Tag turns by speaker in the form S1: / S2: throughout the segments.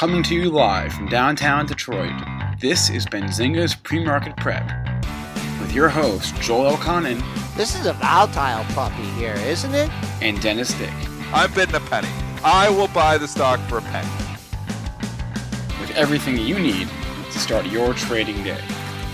S1: Coming to you live from downtown Detroit, this is Benzinga's Pre-Market Prep with your host, Joel Elconin.
S2: This is a volatile puppy here, isn't it?
S1: And Dennis Dick.
S3: I'm bidding a penny. I will buy the stock for a penny.
S1: With everything you need to start your trading day.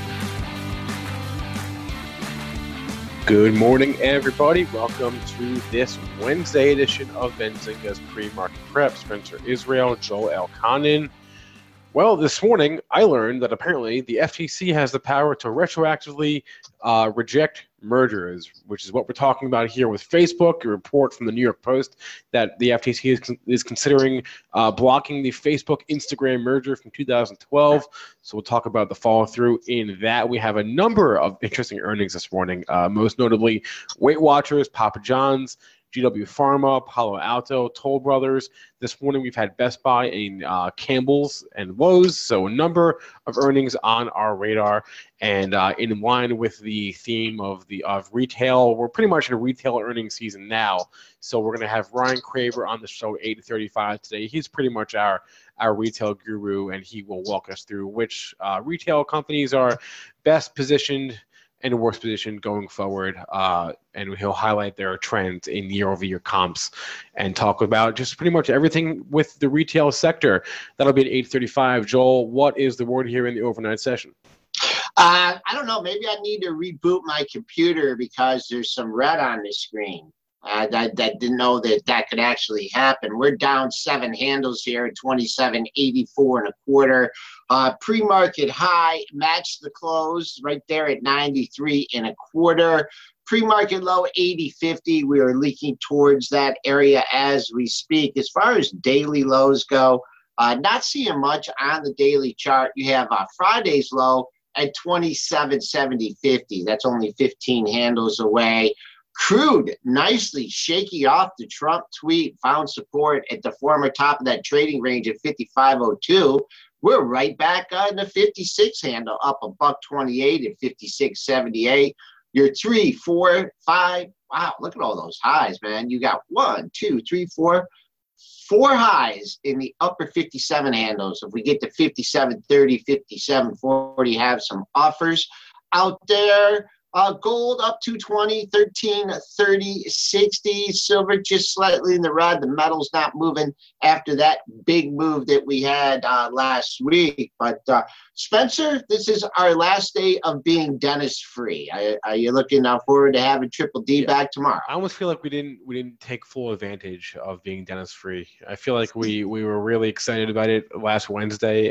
S4: Good morning, everybody. Welcome to this Wednesday edition of Benzinga's Pre-Market Prep. Spencer Israel, Joel Elconin. Well, this morning I learned that apparently the FTC has the power to retroactively reject mergers, which is what we're talking about here with Facebook. A report from the New York Post that the FTC is considering blocking the Facebook-Instagram merger from 2012. So we'll talk about the follow-through in that. We have a number of interesting earnings this morning, most notably Weight Watchers, Papa John's, GW Pharma, Palo Alto, Toll Brothers. This morning we've had Best Buy and Campbell's and Lowe's. So a number of earnings on our radar. And in line with the theme of retail, we're pretty much in a retail earnings season now. So we're going to have Ryan Craver on the show at 8:35 today. He's pretty much our retail guru, and he will walk us through which retail companies are best positioned and worst position going forward, and he'll highlight their trends in year-over-year comps and talk about just pretty much everything with the retail sector. That'll be at 8:35. Joel, what is the word here in the overnight session?
S2: I don't know. Maybe I need to reboot my computer because there's some red on the screen. I didn't know that could actually happen. We're down 7 handles here at 27.84 and a quarter. Pre-market high matched the close right there at 93 and a quarter. Pre-market low 80.50. We are leaking towards that area as we speak. As far as daily lows go, not seeing much on the daily chart. You have Friday's low at 27.70.50. That's only 15 handles away. Crude, nicely shaky off the Trump tweet, found support at the former top of that trading range at 55.02. We're right back on the 56 handle, up $1.28 at 56.78. Your 3, 4, 5. Wow, look at all those highs, man. You got 1, 2, 3, 4 highs in the upper 57 handles. If we get to 57.30, 57.40, have some offers out there. Gold up 220, 13.30, 60. Silver just slightly in the red. The metal's not moving after that big move that we had last week. But Spencer, this is our last day of being Dennis free. Are you looking forward to having Triple D back tomorrow?
S4: I almost feel like we didn't take full advantage of being Dennis free. I feel like we were really excited about it last Wednesday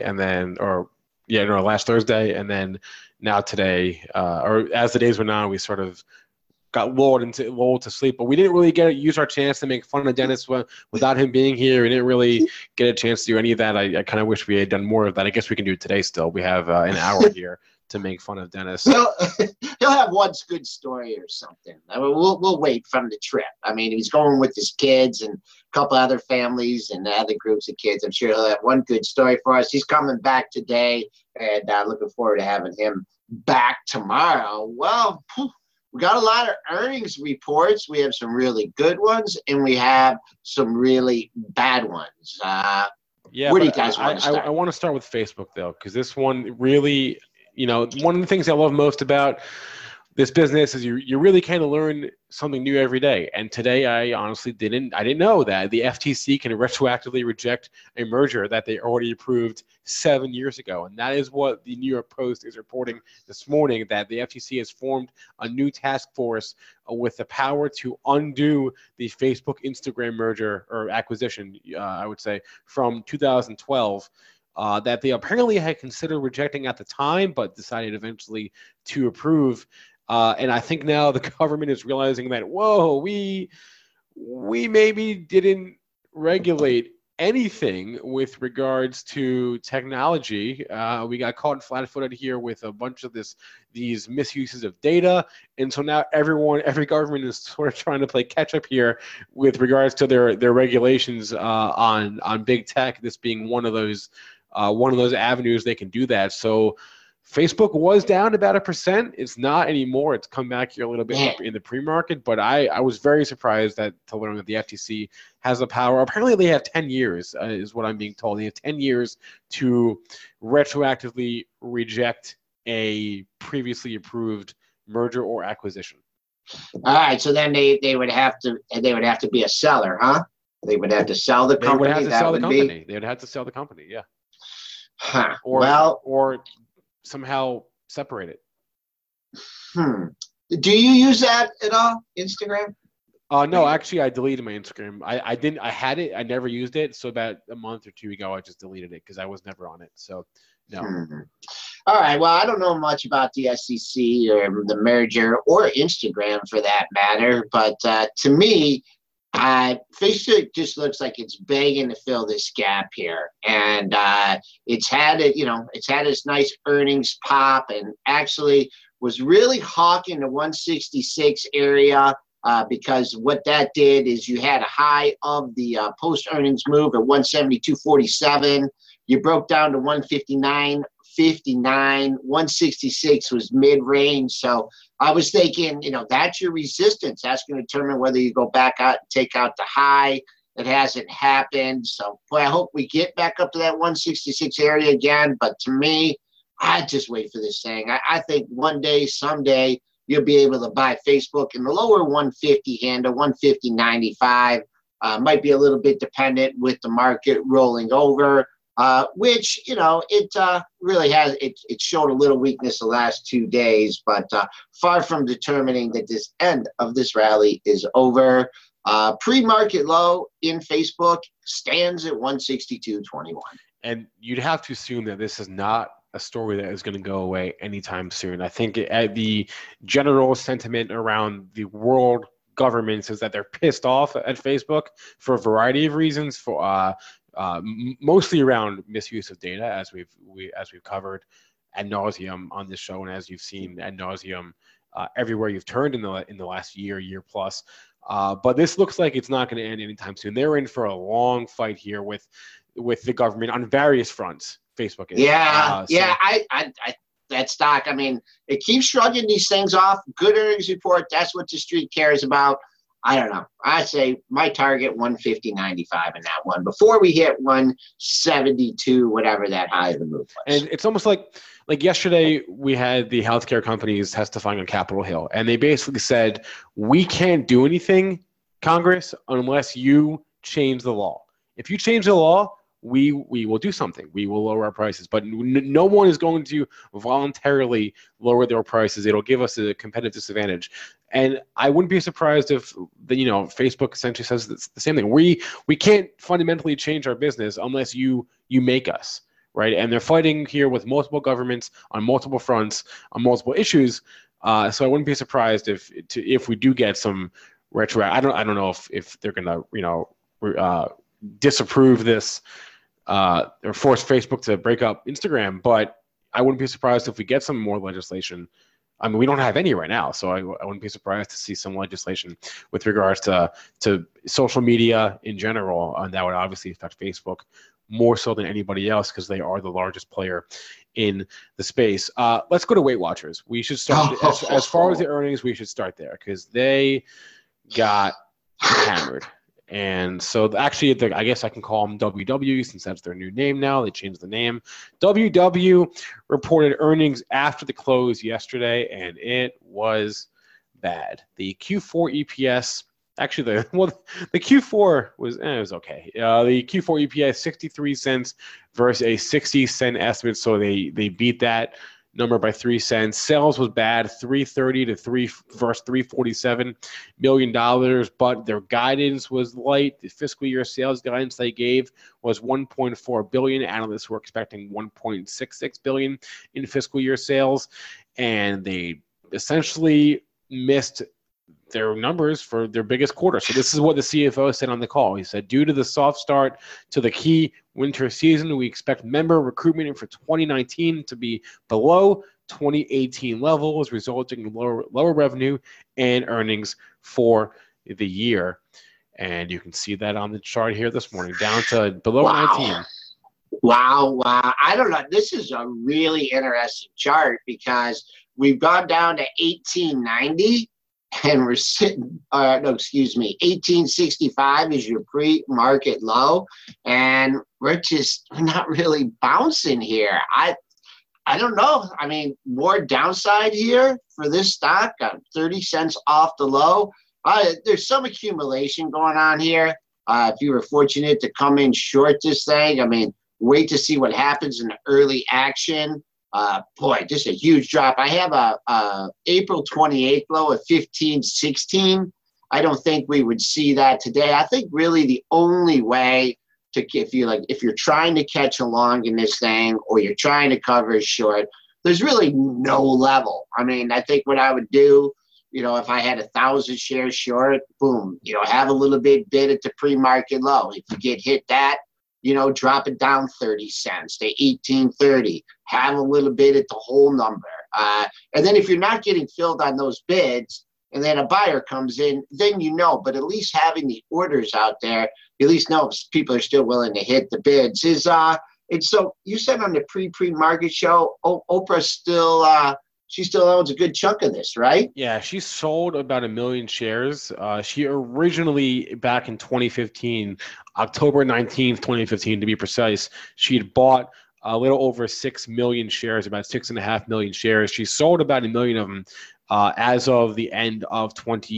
S4: last Thursday, and then now today, or as the days went on, we sort of got lulled to sleep. But we didn't really use our chance to make fun of Dennis without him being here. We didn't really get a chance to do any of that. I kind of wish we had done more of that. I guess we can do it today still. We have an hour here to make fun of Dennis.
S2: He'll have one good story or something. I mean, we'll wait from the trip. I mean, he's going with his kids and a couple other families and other groups of kids. I'm sure he'll have one good story for us. He's coming back today, and looking forward to having him back tomorrow. Well, we got a lot of earnings reports. We have some really good ones, and we have some really bad ones. Where do you guys want to start?
S4: I want to start with Facebook, though, because this one really – one of the things I love most about this business is you really kind of learn something new every day. And today I honestly didn't know that the FTC can retroactively reject a merger that they already approved 7 years ago. And that is what the New York Post is reporting this morning, that the FTC has formed a new task force with the power to undo the Facebook Instagram merger or acquisition, I would say, from 2012. That they apparently had considered rejecting at the time, but decided eventually to approve. And I think now the government is realizing that, we maybe didn't regulate anything with regards to technology. We got caught flat-footed here with a bunch of these misuses of data. And so now every government is sort of trying to play catch up here with regards to their regulations on big tech, this being one of those avenues they can do that. So Facebook was down about 1%. It's not anymore. It's come back here a little bit up in the pre-market, but I was very surprised to learn that the FTC has the power. Apparently, they have 10 years, is what I'm being told. They have 10 years to retroactively reject a previously approved merger or acquisition.
S2: All right, so then they would have to be a seller, huh? They would have to sell the company.
S4: They would have to sell the company. They would have to sell the company, yeah.
S2: Huh.
S4: Or somehow separate it.
S2: Do you use that at all, Instagram?
S4: No, actually, I deleted my Instagram. I didn't. I had it. I never used it. So about a month or two ago, I just deleted it because I was never on it. So no.
S2: All right. Well, I don't know much about the SEC or the merger or Instagram for that matter, but to me, Facebook just looks like it's begging to fill this gap here, and it's had its nice earnings pop, and actually was really hawking the 166 area because what that did is you had a high of the post earnings move at 172.47. You broke down to 159.59. 166 was mid range, so I was thinking, that's your resistance. That's going to determine whether you go back out and take out the high. It hasn't happened. So, boy, I hope we get back up to that 166 area again. But to me, I'd just wait for this thing. I think one day, someday, you'll be able to buy Facebook in the lower 150 handle, 150.95. Might be a little bit dependent with the market rolling over. Which, it really has, it showed a little weakness the last 2 days, but far from determining that this end of this rally is over. Pre-market low in Facebook stands at 162.21.
S4: And you'd have to assume that this is not a story that is going to go away anytime soon. I think the general sentiment around the world governments is that they're pissed off at Facebook for a variety of reasons, for mostly around misuse of data, as we've covered ad nauseum on this show, and as you've seen ad nauseum everywhere you've turned in the last year plus. But this looks like it's not going to end anytime soon. They're in for a long fight here with the government on various fronts. Facebook is. That
S2: stock. I mean, it keeps shrugging these things off. Good earnings report. That's what the street cares about. I don't know. I say my target 150.95 in that one before we hit 172, whatever that high of the move was.
S4: And it's almost like yesterday we had the healthcare companies testifying on Capitol Hill, and they basically said, we can't do anything, Congress, unless you change the law. If you change the law, we will do something. We will lower our prices, but no one is going to voluntarily lower their prices. It'll give us a competitive disadvantage. And I wouldn't be surprised if Facebook essentially says the same thing. We can't fundamentally change our business unless you make us, right? And they're fighting here with multiple governments on multiple fronts on multiple issues. So I wouldn't be surprised if we do get some retro. I don't know if they're gonna disapprove this or force Facebook to break up Instagram, but I wouldn't be surprised if we get some more legislation. I mean, we don't have any right now, so I wouldn't be surprised to see some legislation with regards to social media in general, and that would obviously affect Facebook more so than anybody else because they are the largest player in the space. Let's go to Weight Watchers. We should start as far as the earnings. We should start there because they got hammered. And so actually, I guess I can call them WW since that's their new name now. They changed the name. WW reported earnings after the close yesterday, and it was bad. The Q4 EPS, actually, the Q4 was okay. The Q4 EPS 63 cents versus a 60-cent estimate, so they beat that number by 3 cents. Sales was bad, $330 versus $347 million, but their guidance was light. The fiscal year sales guidance they gave was $1.4 billion. Analysts were expecting $1.66 billion in fiscal year sales, and they essentially missed their numbers for their biggest quarter. So this is what the CFO said on the call. He said, due to the soft start to the key winter season, we expect member recruitment for 2019 to be below 2018 levels, resulting in lower revenue and earnings for the year. And you can see that on the chart here this morning, down to below 19.
S2: Wow. I don't know. This is a really interesting chart because we've gone down to 1890 and we're sitting, no, excuse me, 1865 is your pre-market low. And we're not really bouncing here. I don't know. I mean, more downside here for this stock, 30 cents off the low. There's some accumulation going on here. If you were fortunate to come in short this thing, I mean, wait to see what happens in the early action. Boy, just a huge drop. I have a April 28th low of 15.16. I don't think we would see that today. I think really the only way to, if you're trying to catch along in this thing or you're trying to cover a short, there's really no level. I mean, I think what I would do, if I had 1,000 shares short, boom, have a little bit at the pre-market low. If you get hit that, drop it down 30 cents to 18.30. Have a little bit at the whole number. And then if you're not getting filled on those bids and then a buyer comes in, then but at least having the orders out there, you at least know if people are still willing to hit the bids. And so you said on the pre-market show, Oprah she still owns a good chunk of this, right?
S4: Yeah, she sold about 1 million shares. She originally, back in 2015, October 19th, 2015 to be precise, she had bought a little over 6 million shares, about 6.5 million shares. She sold about 1 million of them as of the end of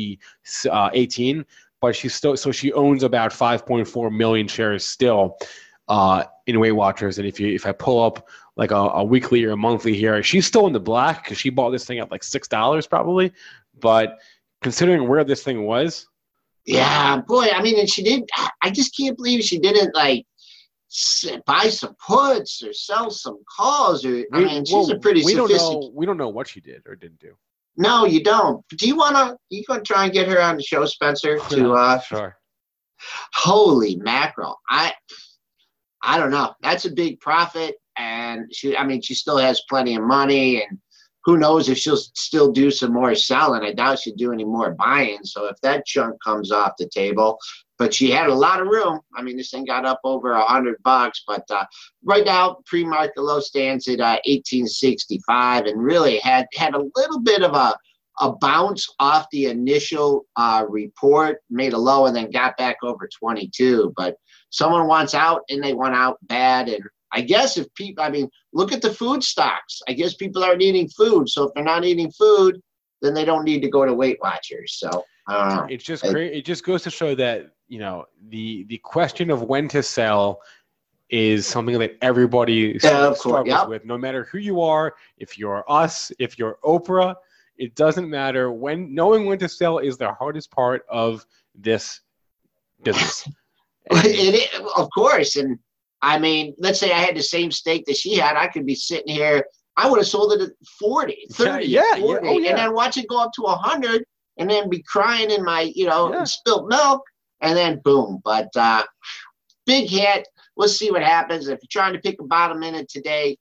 S4: 2018, but she owns about 5.4 million shares still in Weight Watchers. And if I pull up like a weekly or a monthly here, she's still in the black because she bought this thing at like $6 probably. But considering where this thing was,
S2: yeah, boy, I mean, and she did. I just can't believe she didn't like buy some puts or sell some calls. Or she's a pretty sophisticated.
S4: We don't know what she did or didn't do.
S2: No, you don't. Do you gonna try and get her on the show, Spencer?
S4: Sure.
S2: Holy mackerel! I don't know. That's a big profit. And she still has plenty of money, and who knows if she'll still do some more selling. I doubt she'll do any more buying. So if that chunk comes off the table, but she had a lot of room. I mean, this thing got up over $100, but right now pre-market low stands at 1865, and really had a little bit of a bounce off the initial report, made a low, and then got back over 22. But someone wants out, and they want out bad. And I guess if people, look at the food stocks. I guess people aren't eating food. So if they're not eating food, then they don't need to go to Weight Watchers. So I don't know.
S4: It's just great. It just goes to show that, the question of when to sell is something that everybody struggles with, no matter who you are. If you're us, if you're Oprah, it doesn't matter. Knowing when to sell is the hardest part of this business.
S2: Of course. And let's say I had the same stake that she had. I could be sitting here. I would have sold it at 40, 30, 40, and then watch it go up to 100 and then be crying in my, spilt milk, and then boom. But big hit. We'll see what happens. If you're trying to pick a bottom in it today,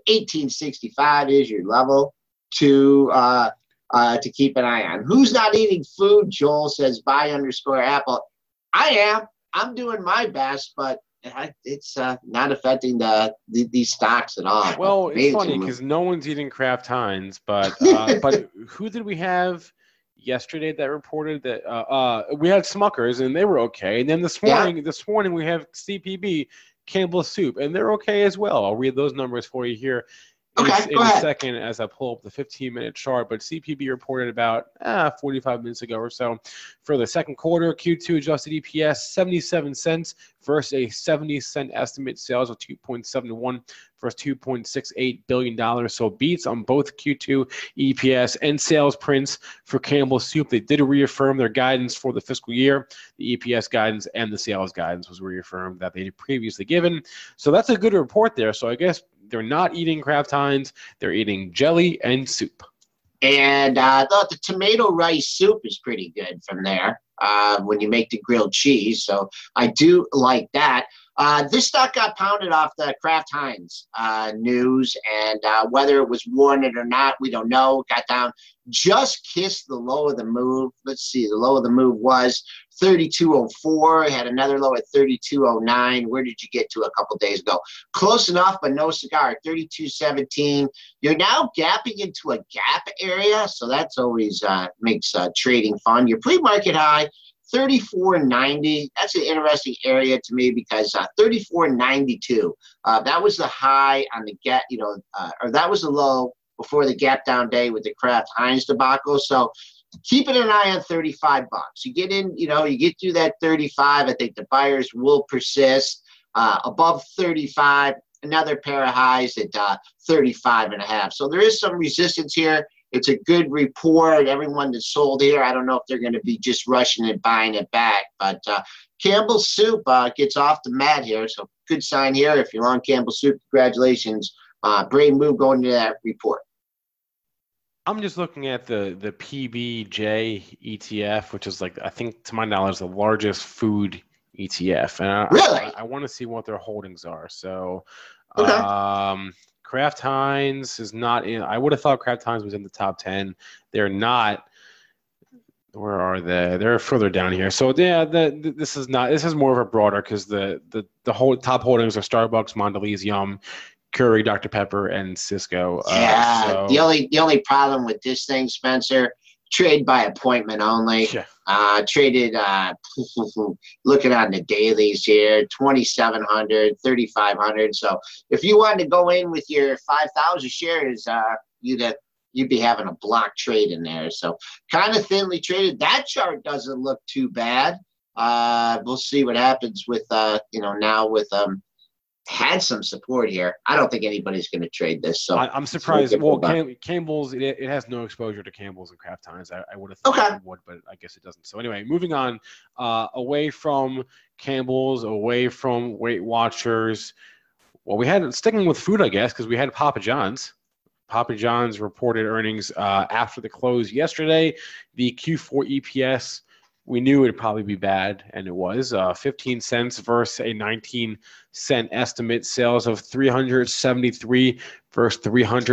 S2: 1865 is your level to keep an eye on. Who's not eating food? Joel says buy_Apple. I am. I'm doing my best, but it's not affecting these stocks at all.
S4: Well, it's funny because no one's eating Kraft Heinz, but who did we have yesterday that reported that we had Smuckers and they were okay, and then this morning we have CPB, Campbell's Soup, and they're okay as well. I'll read those numbers for you here in a second as I pull up the 15-minute chart. But CPB reported about 45 minutes ago or so for the second quarter, Q2 adjusted EPS 77 cents versus a 70-cent estimate, sales of 2.71 versus $2.68 billion. So beats on both Q2 EPS and sales prints for Campbell's Soup. They did reaffirm their guidance for the fiscal year. The EPS guidance and the sales guidance was reaffirmed that they had previously given. So that's a good report there. So I guess they're not eating Kraft Heinz. They're eating jelly and soup.
S2: And I thought the tomato rice soup is pretty good from there when you make the grilled cheese. So I do like that. This stock got pounded off the Kraft Heinz news, and whether it was warranted or not, we don't know. Got down, just kissed the low of the move. Let's see, the low of the move was 32.04. Had another low at 32.09. Where did you get to a couple days ago? Close enough, but no cigar. 32.17. You're now gapping into a gap area, so that's always makes trading fun. Your pre-market high, 34.90. That's an interesting area to me because 34.92. That was the high on the gap, or that was the low before the gap down day with the Kraft Heinz debacle. So keeping an eye on $35. You get in, you get through that 35. I think the buyers will persist. Above 35, another pair of highs at 35.5. So there is some resistance here. It's a good report. Everyone that's sold here, I don't know if they're going to be just rushing and buying it back. But Campbell's Soup gets off the mat here. So good sign here. If you're on Campbell's Soup, congratulations. Brave move going into that report.
S4: I'm just looking at the PBJ ETF, which is I think to my knowledge, the largest food ETF. And
S2: Really?
S4: I want to see what their holdings are. So
S2: Okay.
S4: Kraft Heinz is not in. I would have thought Kraft Heinz was in the top 10. They're not. Where are they? They're further down here. So yeah, this is not. This is more of a broader because the whole top holdings are Starbucks, Mondelez, Yum, Keurig, Dr. Pepper, and Cisco.
S2: Yeah. The only problem with this thing, Spencer, trade by appointment only.
S4: Yeah.
S2: Traded, looking on the dailies here, 2,700, 3,500. So if you wanted to go in with your 5,000 shares, you'd be having a block trade in there. So kind of thinly traded. That chart doesn't look too bad. We'll see what happens with, now with had some support here. I don't think anybody's going to trade this. So
S4: I'm surprised. Well, Campbell's, it has no exposure to Campbell's and Kraft Heinz. I would have thought it would, but I guess it doesn't. So anyway, moving on, away from Campbell's, away from Weight Watchers. Well, we had sticking with food, I guess, because we had Papa John's. Papa John's reported earnings after the close yesterday. The Q4 EPS, we knew it would probably be bad, and it was 15 cents versus a 19-cent estimate. Sales of $373 versus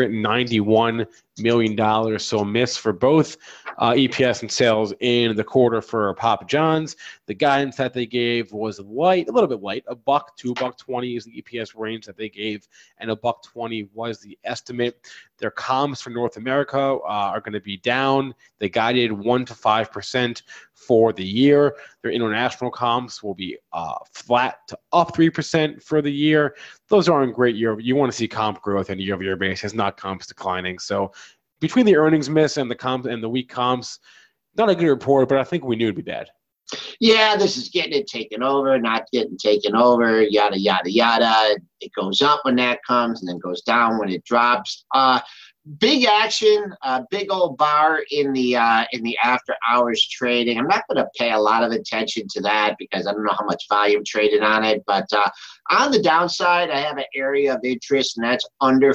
S4: $391 million. So a miss for both EPS and sales in the quarter for Papa John's. The guidance that they gave was light, a little bit light. $1 to $1.20 is the EPS range that they gave, and $1.20 was the estimate. Their comps for North America are going to be down. They guided 1% to 5% for the year. Their international comps will be flat to up 3% for the year. Those aren't great year. You want to see comp growth on a year-over-year basis, not comps declining. So between the earnings miss and the comp and the weak comps, not a good report, but I think we knew it'd be bad.
S2: Yeah, this is getting it taken over, not getting taken over, yada, yada, yada. It goes up when that comes and then goes down when it drops. Big action, big old bar in the after hours trading. I'm not going to pay a lot of attention to that because I don't know how much volume traded on it. But on the downside, I have an area of interest, and that's under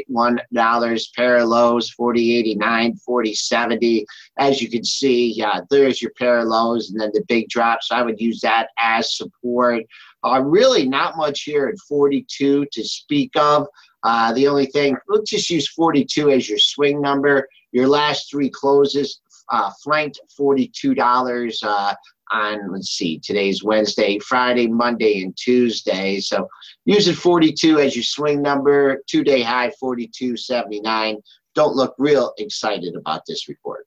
S2: $41. Pair of lows, 40.89, 40.70. As you can see, there's your pair of lows, and then the big drop. So I would use that as support. Really not much here at 42 to speak of. The only thing, let's just use 42 as your swing number. Your last three closes flanked $42 on, let's see, today's Wednesday, Friday, Monday, and Tuesday. So using 42 as your swing number, 2-day high, 42.79. Don't look real excited about this report.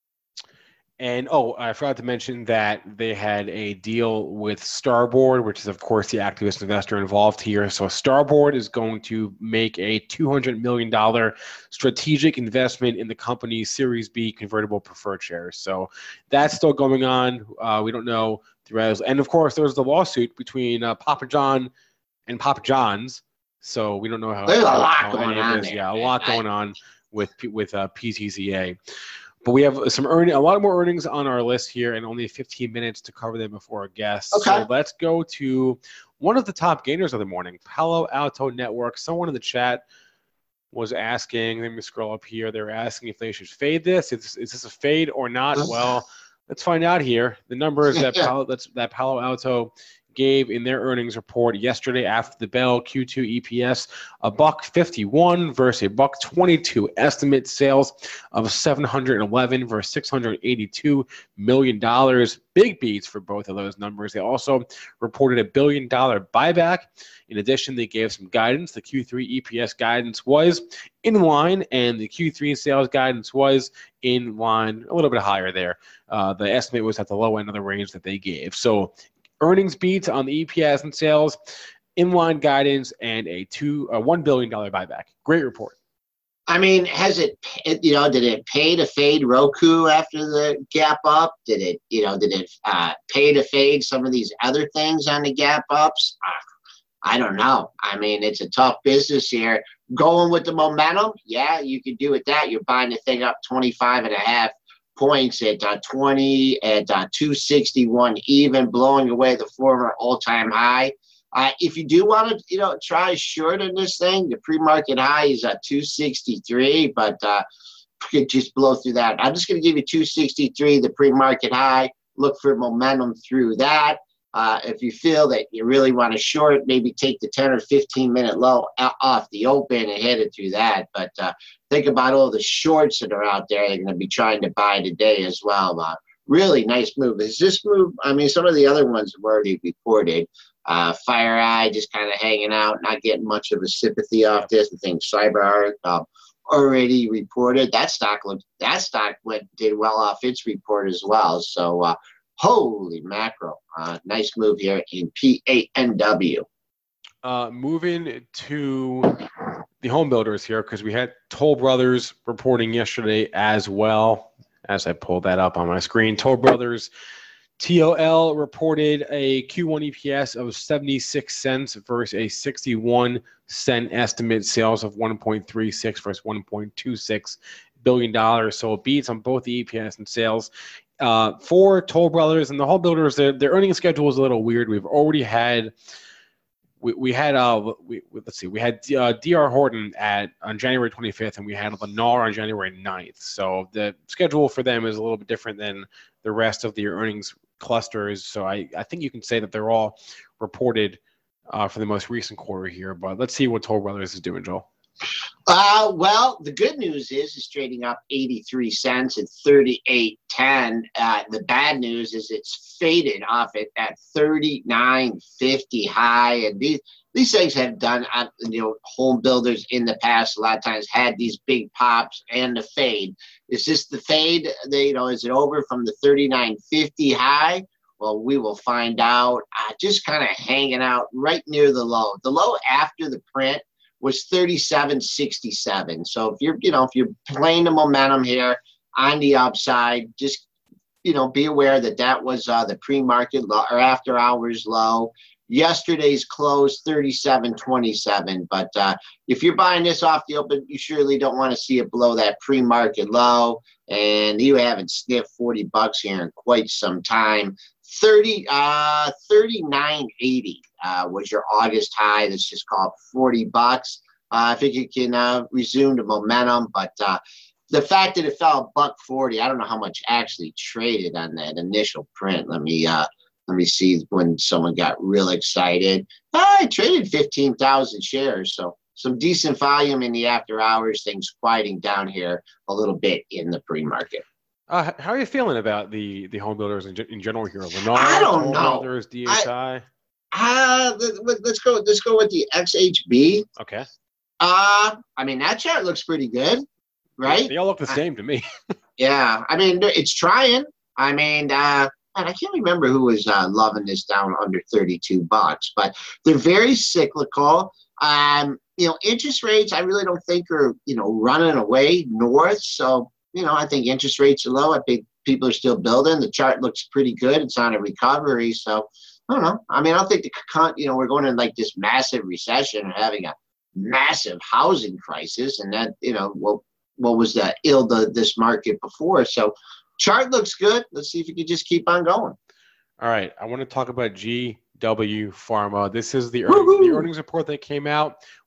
S4: And, I forgot to mention that they had a deal with Starboard, which is, of course, the activist investor involved here. So Starboard is going to make a $200 million strategic investment in the company's Series B convertible preferred shares. So that's still going on. We don't know the rest. And, of course, there's the lawsuit between Papa John and Papa John's. So we don't know how.
S2: There's a lot going on there.
S4: Yeah, a lot going on with PTZA. But we have a lot more earnings on our list here, and only 15 minutes to cover them before our guests.
S2: Okay.
S4: So let's go to one of the top gainers of the morning, Palo Alto Networks. Someone in the chat was asking, let me scroll up here. They're asking if they should fade this. Is this a fade or not? Well, let's find out here. The number is that Palo Alto gave in their earnings report yesterday after the bell. Q2 EPS $1.51 versus $1.22. Estimate sales of $711 versus $682 million. Big beats for both of those numbers. They also reported $1 billion buyback. In addition, they gave some guidance. The Q3 EPS guidance was in line, and the Q3 sales guidance was in line, a little bit higher there. The estimate was at the low end of the range that they gave. So earnings beats on the EPS and sales, in-line guidance, and a $1 billion buyback. Great report.
S2: I mean, did it pay to fade Roku after the gap up? Did it pay to fade some of these other things on the gap ups? I don't know. I mean, it's a tough business here. Going with the momentum, yeah, you could do with that. You're buying the thing up 25.5 points at 261 even, blowing away the former all-time high. If you do want to, try a short in this thing, the pre-market high is at 263, but could just blow through that. I'm just going to give you 263, the pre-market high. Look for momentum through that. If you feel that you really want to short, maybe take the 10 or 15-minute low off the open and hit it through that. But think about all the shorts that are out there. They're going to be trying to buy today as well. Really nice move. Is this move? I mean, some of the other ones have already reported. FireEye just kind of hanging out, not getting much of a sympathy off this. I think CyberArk already reported. That stock did well off its report as well. So holy mackerel. Nice move here in PANW.
S4: Moving to the home builders here, because we had Toll Brothers reporting yesterday as well. As I pulled that up on my screen, Toll Brothers TOL reported a Q1 EPS of 76 cents versus a 61-cent estimate. Sales of 1.36 versus 1.26 billion dollars. So it beats on both the EPS and sales. For Toll Brothers and the home builders, their earnings schedule is a little weird. We've already had we had D.R. Horton on January 25th, and we had Lennar on January 9th. So the schedule for them is a little bit different than the rest of the earnings clusters. So I think you can say that they're all reported for the most recent quarter here. But let's see what Toll Brothers is doing, Joel.
S2: Well, the good news is it's trading up 83 cents at 38.10. The bad news is it's faded off it at 39.50 high. And these things have done, home builders in the past a lot of times had these big pops and the fade. Is this the fade? Is it over from the 39.50 high? Well, we will find out. Just kind of hanging out right near the low. The low after the print was 37.67. So if you're playing the momentum here on the upside, just be aware that was the pre-market low or after hours low. Yesterday's close 37.27. But if you're buying this off the open, you surely don't want to see it below that pre-market low, and you haven't sniffed $40 here in quite some time. 39.80 was your August high. That's just called $40. I think you can resume the momentum, but the fact that it fell $1.40, I don't know how much actually traded on that initial print. Let me see when someone got real excited. I traded 15,000 shares, so some decent volume in the after hours. Things quieting down here a little bit in the pre-market.
S4: How are you feeling about the home builders in general here? Lennar,
S2: I don't know.
S4: Brothers, DHI.
S2: Let's go with the XHB.
S4: Okay.
S2: I mean, that chart looks pretty good, right?
S4: They all look the same to me.
S2: Yeah. I mean, it's trying. I mean, I can't remember who was loving this down under $32, but they're very cyclical. Interest rates, I really don't think are, running away north. So, I think interest rates are low. I think people are still building. The chart looks pretty good. It's on a recovery. So, I don't know. I mean, I don't think we're going in like this massive recession or having a massive housing crisis. And that, what was this market before? So, chart looks good. Let's see if you can just keep on going.
S4: All right. I want to talk about GW Pharma. This is the earnings report that came out.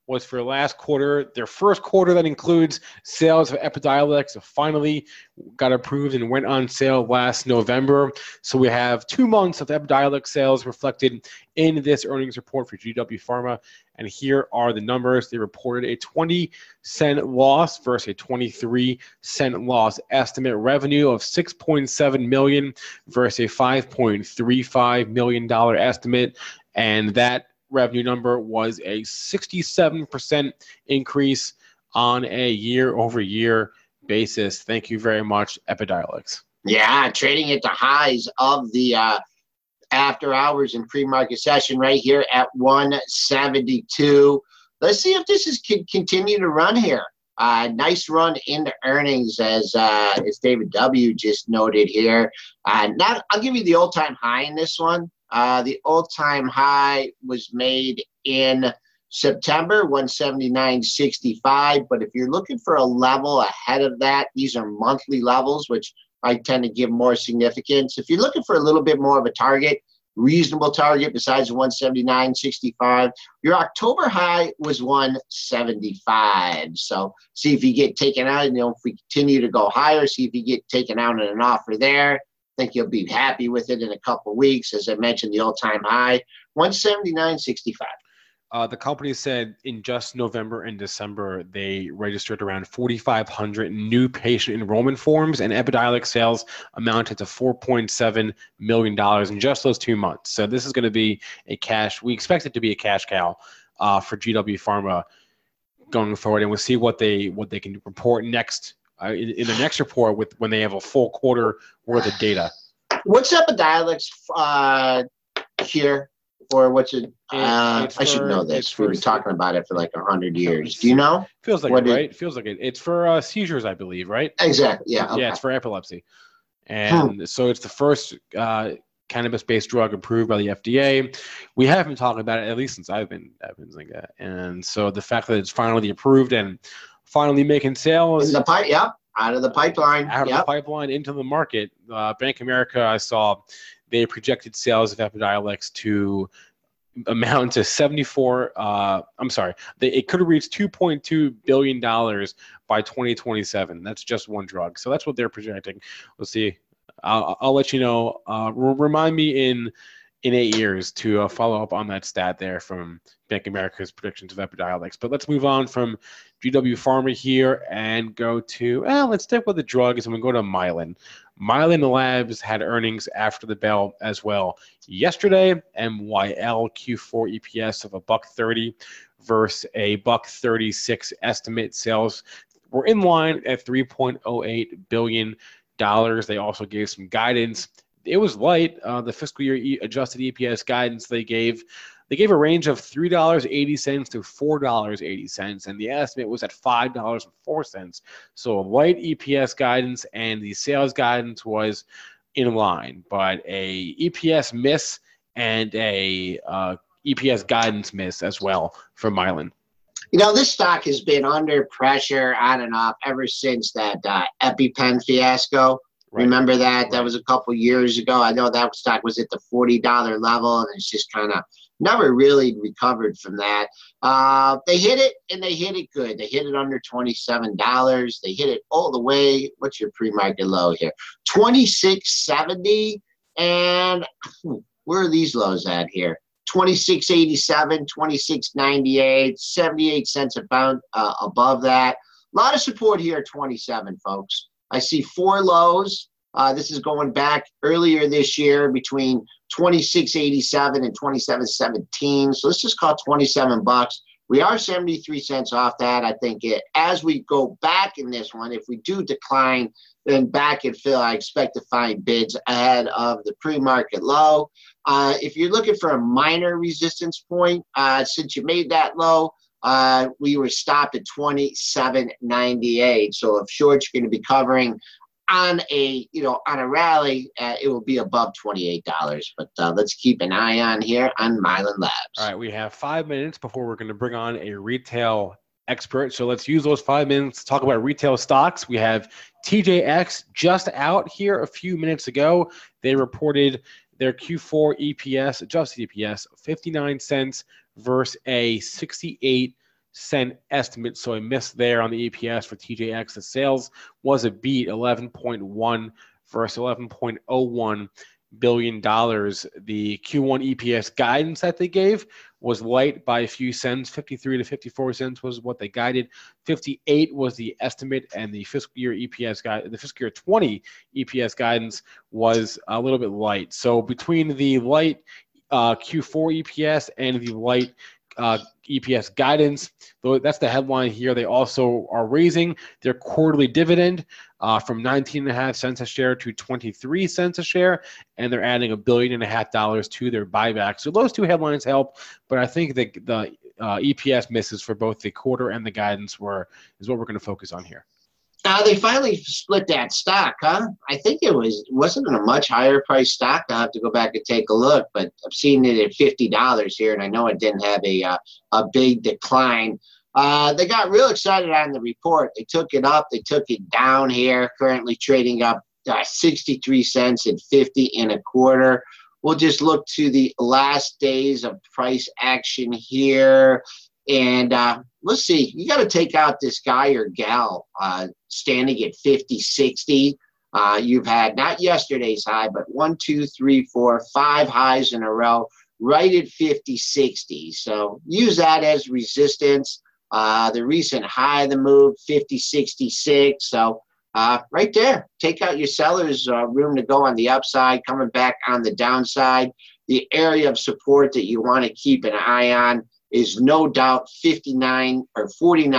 S4: was for last quarter, their first quarter that includes sales of Epidiolex finally got approved and went on sale last November. So we have 2 months of Epidiolex sales reflected in this earnings report for GW Pharma. And here are the numbers. They reported a 20-cent loss versus a 23-cent loss. Estimate revenue of $6.7 million versus a $5.35 million estimate. And that revenue number was a 67% increase on a year-over-year basis. Thank you very much, Epidiolex.
S2: Yeah, trading at the highs of the after hours and pre-market session right here at 172. Let's see if this can continue to run here. Nice run into earnings as David W. just noted here. Now I'll give you the all-time high in this one. The all-time high was made in September, 179.65. But if you're looking for a level ahead of that, these are monthly levels, which I tend to give more significance. If you're looking for a little bit more of a target, reasonable target besides 179.65, your October high was 175. So see if you get taken out, and if we continue to go higher, see if you get taken out in an offer there. I think you'll be happy with it in a couple of weeks. As I mentioned, the all-time high, 179.65.
S4: The company said in just November and December, they registered around 4,500 new patient enrollment forms, and Epidiolex sales amounted to $4.7 million in just those 2 months. So this is going to be we expect it to be a cash cow for GW Pharma going forward, and we'll see what they can report next in the next report when they have a full quarter worth of data.
S2: What's Epidiolex here? Or what's it? I should know this. We've been talking about it for like 100 years. Do you know?
S4: Feels like it, right? Feels like it. It's for seizures, I believe, right?
S2: Exactly. Yeah. Okay.
S4: Yeah, it's for epilepsy, and so it's the first cannabis-based drug approved by the FDA. We have been talking about it at least since I've been Zynga, and so the fact that it's finally approved and finally making sales.
S2: Out of the pipeline.
S4: Out of the pipeline into the market. Bank of America, I saw. They projected sales of Epidiolex to amount to it could have reached $2.2 billion by 2027. That's just one drug. So that's what they're projecting. We'll see. I'll let you know. Remind me in 8 years to follow up on that stat there from Bank of America's predictions of Epidiolex. But let's move on from GW Pharma here and go to, let's stick with the drugs and we'll go to Mylan. Mylan Labs had earnings after the bell as well yesterday. MYL Q4 EPS of $1.30 versus a $1.36 estimate. Sales were in line at $3.08 billion. They also gave some guidance. It was light. The fiscal year adjusted EPS guidance they gave a range of $3.80 to $4.80, and the estimate was at $5.04. So a light EPS guidance, and the sales guidance was in line, but a EPS miss and a EPS guidance miss as well for Mylan.
S2: You know, this stock has been under pressure on and off ever since that EpiPen fiasco. Right. Remember that? Right. That was a couple years ago. I know that stock was at the $40 level, and it's just kind of never really recovered from that. They hit it, and they hit it good. They hit it under $27. They hit it all the way. What's your pre-market low here? $26.70. And where are these lows at here? $26.87, $26.98, 78 cents a pound above that. A lot of support here at 27, folks. I see 4 lows. This is going back earlier this year between $26.87 and $27.17. So let's just call it $27. We are 73 cents off that. I think as we go back in this one, if we do decline, then back and fill, I expect to find bids ahead of the pre-market low. If you're looking for a minor resistance point, since you made that low, we were stopped at $27.98. So if shorts are going to be covering on a rally, it will be above $28. But let's keep an eye on here on Mylan Labs.
S4: All right, we have 5 minutes before we're going to bring on a retail expert. So let's use those 5 minutes to talk about retail stocks. We have TJX just out here a few minutes ago. They reported their Q4 EPS, adjusted EPS, 59 cents versus a 68 estimate, so a miss there on the EPS for TJX. The sales was a beat, 11.1 versus 11.01 billion dollars. The Q1 EPS guidance that they gave was light by a few cents. 53 to 54 cents was what they guided. 58 was the estimate, and the fiscal year 20 EPS guidance was a little bit light. So between the light Q4 EPS and the light EPS guidance, though that's the headline here. They also are raising their quarterly dividend from 19.5 cents a share to 23 cents a share, and they're adding $1.5 billion to their buyback. So those two headlines help, but I think the EPS misses for both the quarter and the guidance is what we're going to focus on here.
S2: They finally split that stock, huh? I think wasn't it a much higher price stock? I'll have to go back and take a look, but I've seen it at $50 here, and I know it didn't have a big decline. They got real excited on the report. They took it up, they took it down here, currently trading up 63 cents and 50.25. We'll just look to the last days of price action here. And let's see, you got to take out this guy or gal standing at 50.60. You've had not yesterday's high, but 1, 2, 3, 4, 5 highs in a row right at 50.60. So use that as resistance. The recent high of the move, 50.66. So right there, take out your sellers' room to go on the upside, coming back on the downside. The area of support that you want to keep an eye on is no doubt 59 or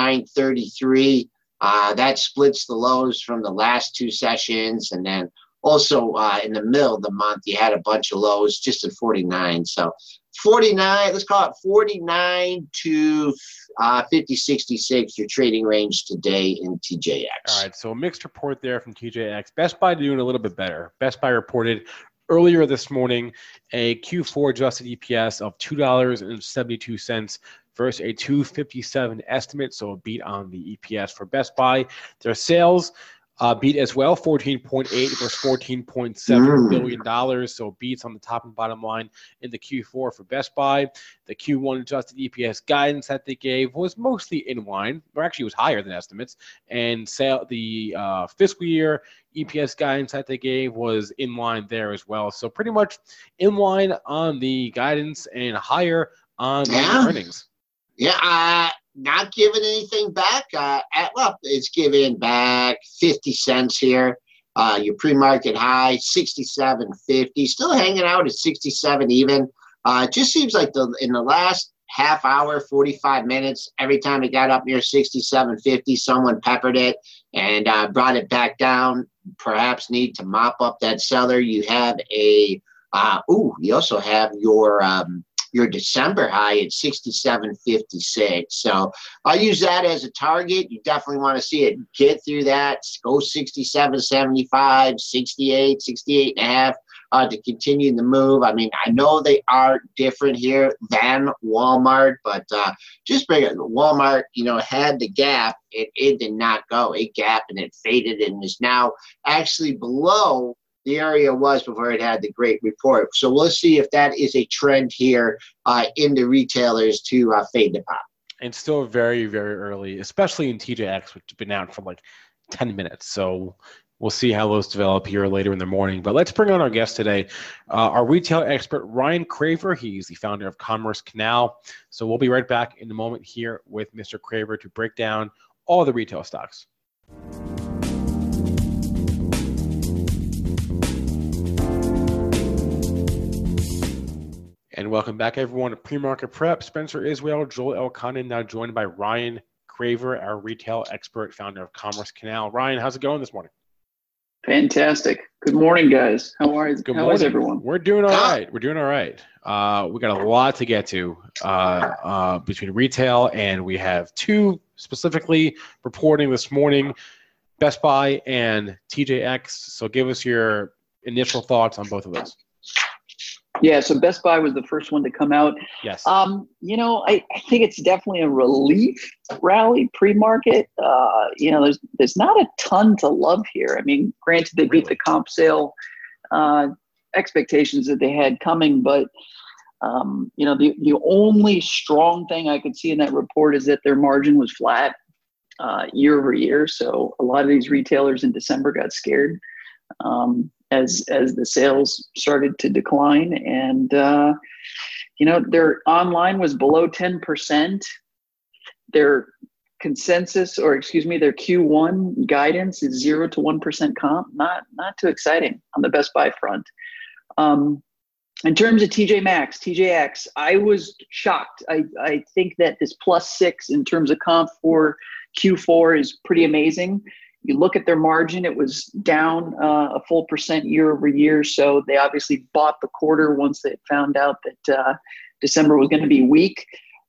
S2: 49.33. That splits the lows from the last two sessions. And then also in the middle of the month, you had a bunch of lows just at 49. So 49, let's call it 49 to 50.66, your trading range today in TJX.
S4: All right, so a mixed report there from TJX. Best Buy doing a little bit better. Best Buy reported earlier this morning a Q4 adjusted EPS of $2.72 versus a $2.57 estimate, so a beat on the EPS for Best Buy. Their sales beat as well, 14.8 versus $14.7 billion, so beats on the top and bottom line in the Q4 for Best Buy. The Q1 adjusted EPS guidance that they gave was mostly in line, or actually was higher than estimates, and the fiscal year EPS guidance that they gave was in line there as well. So pretty much in line on the guidance and higher on the earnings.
S2: Yeah, not giving anything back. It's giving back 50 cents here. Your pre-market high, 67.50. Still hanging out at 67 even. It just seems like in the last half hour, 45 minutes, every time it got up near 67.50, someone peppered it and brought it back down. Perhaps need to mop up that seller. You have you also have your December high at 67.56. So I'll use that as a target. You definitely want to see it get through that, go 67.75, 68, 68.5 to continue the move. I mean, I know they are different here than Walmart, but just bring it. Walmart, had the gap. It did not go. It gapped and it faded and is now actually below the area was before it had the great report. So we'll see if that is a trend here in the retailers to fade the pop.
S4: And still very, very early, especially in TJX, which has been out for like 10 minutes. So we'll see how those develop here later in the morning. But let's bring on our guest today, our retail expert, Ryan Craver. He's the founder of Commerce Canal. So we'll be right back in a moment here with Mr. Craver to break down all the retail stocks. And welcome back, everyone, to Pre-Market Prep. Spencer Israel, Joel Elconin, now joined by Ryan Craver, our retail expert, founder of Commerce Canal. Ryan, how's it going this morning?
S5: Fantastic. Good morning, guys. How are you? How is everyone?
S4: We're doing all right. We got a lot to get to between retail, and we have two specifically reporting this morning, Best Buy and TJX. So give us your initial thoughts on both of those.
S5: Yeah, so Best Buy was the first one to come out.
S4: Yes.
S5: I think it's definitely a relief rally pre-market. There's not a ton to love here. I mean, granted, they beat the comp sale expectations that they had coming, but The only strong thing I could see in that report is that their margin was flat year over year. So a lot of these retailers in December got scared as the sales started to decline, and their online was below 10%. Their consensus, or excuse me, their Q1 guidance is 0 to 1% comp. Not too exciting on the Best Buy front. In terms of TJ Maxx, TJX, I was shocked. I think that this +6 in terms of comp for Q4 is pretty amazing. You look at their margin, it was down a full percent year over year. So they obviously bought the quarter once they found out that December was going to be weak.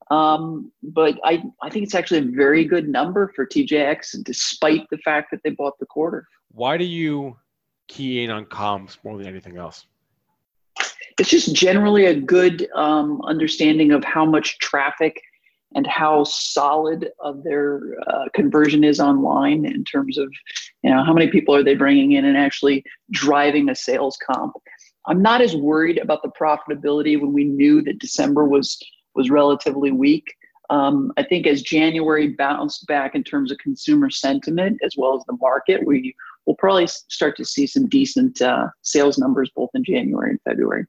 S5: But I think it's actually a very good number for TJX, despite the fact that they bought the quarter.
S4: Why do you key in on comps more than anything else?
S5: It's just generally a good understanding of how much traffic and how solid of their conversion is online in terms of, how many people are they bringing in and actually driving a sales comp. I'm not as worried about the profitability when we knew that December was relatively weak. I think as January bounced back in terms of consumer sentiment as well as the market, we will probably start to see some decent sales numbers both in January and February.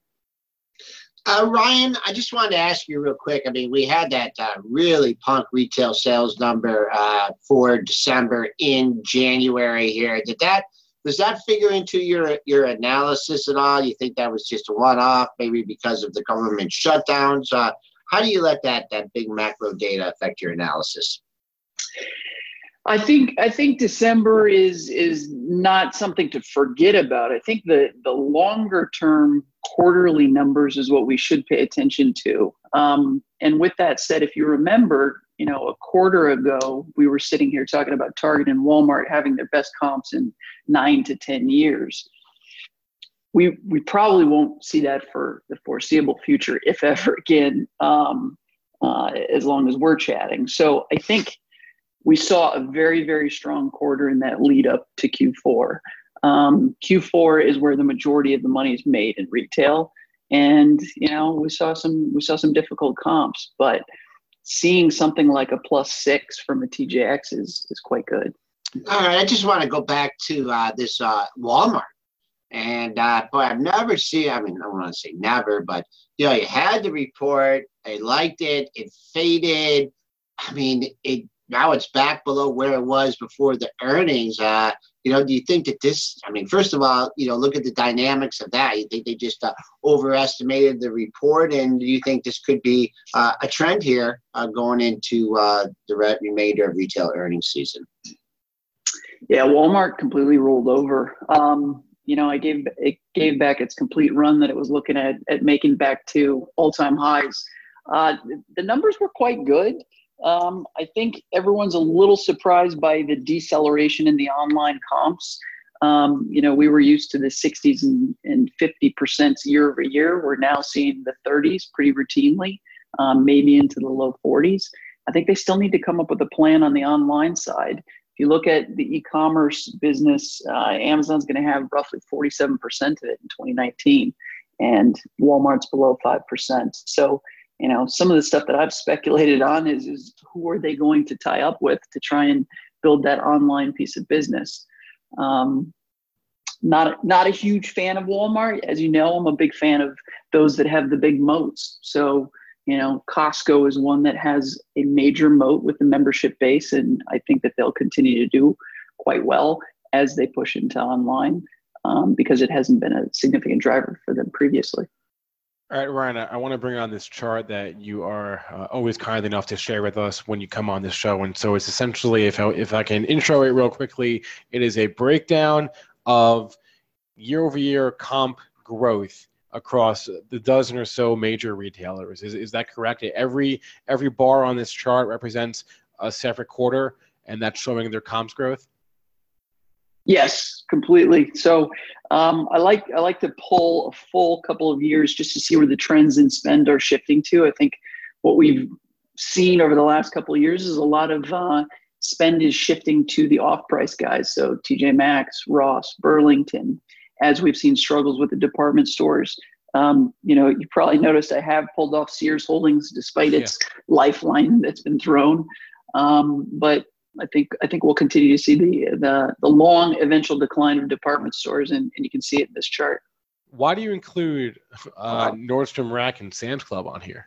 S2: Ryan, I just wanted to ask you real quick. I mean, we had that really punk retail sales number for December in January here. Does that figure into your analysis at all? You think that was just a one-off, maybe because of the government shutdowns? How do you let that big macro data affect your analysis?
S5: I think December is not something to forget about. I think the longer term quarterly numbers is what we should pay attention to. And with that said, if you remember, a quarter ago, we were sitting here talking about Target and Walmart having their best comps in 9 to 10 years. We probably won't see that for the foreseeable future, if ever again, as long as we're chatting. So I think we saw a very, very strong quarter in that lead up to Q4. Q4 is where the majority of the money is made in retail. And, we saw some difficult comps, but seeing something like a +6 from a TJX is quite good.
S2: All right. I just want to go back to this Walmart. And boy, I've never seen, I don't want to say never, but, you had the report, I liked it, it faded. Now it's back below where it was before the earnings. Do you think that this, first of all, look at the dynamics of that. You think they just overestimated the report? And do you think this could be a trend here going into the remainder of retail earnings season?
S5: Yeah, Walmart completely rolled over. It gave back its complete run that it was looking at making back to all-time highs. The numbers were quite good. I think everyone's a little surprised by the deceleration in the online comps. We were used to the 60s and 50% year over year. We're now seeing the 30s pretty routinely, maybe into the low 40s. I think they still need to come up with a plan on the online side. If you look at the e-commerce business, Amazon's going to have roughly 47% of it in 2019, and Walmart's below 5%. So, some of the stuff that I've speculated on is who are they going to tie up with to try and build that online piece of business. Not a huge fan of Walmart. As you know, I'm a big fan of those that have the big moats. So, Costco is one that has a major moat with the membership base, and I think that they'll continue to do quite well as they push into online because it hasn't been a significant driver for them previously.
S4: All right, Ryan, I want to bring on this chart that you are always kind enough to share with us when you come on this show. And so it's essentially, if I can intro it real quickly, it is a breakdown of year-over-year comp growth across the dozen or so major retailers. Is that correct? Every bar on this chart represents a separate quarter, and that's showing their comps growth?
S5: Yes, completely. So I like to pull a full couple of years just to see where the trends in spend are shifting to. I think what we've seen over the last couple of years is a lot of spend is shifting to the off-price guys. So TJ Maxx, Ross, Burlington. As we've seen struggles with the department stores, You probably noticed I have pulled off Sears Holdings despite its lifeline that's been thrown. But I think we'll continue to see the long eventual decline of department stores, and you can see it in this chart.
S4: Why do you include Nordstrom Rack and Sam's Club on here?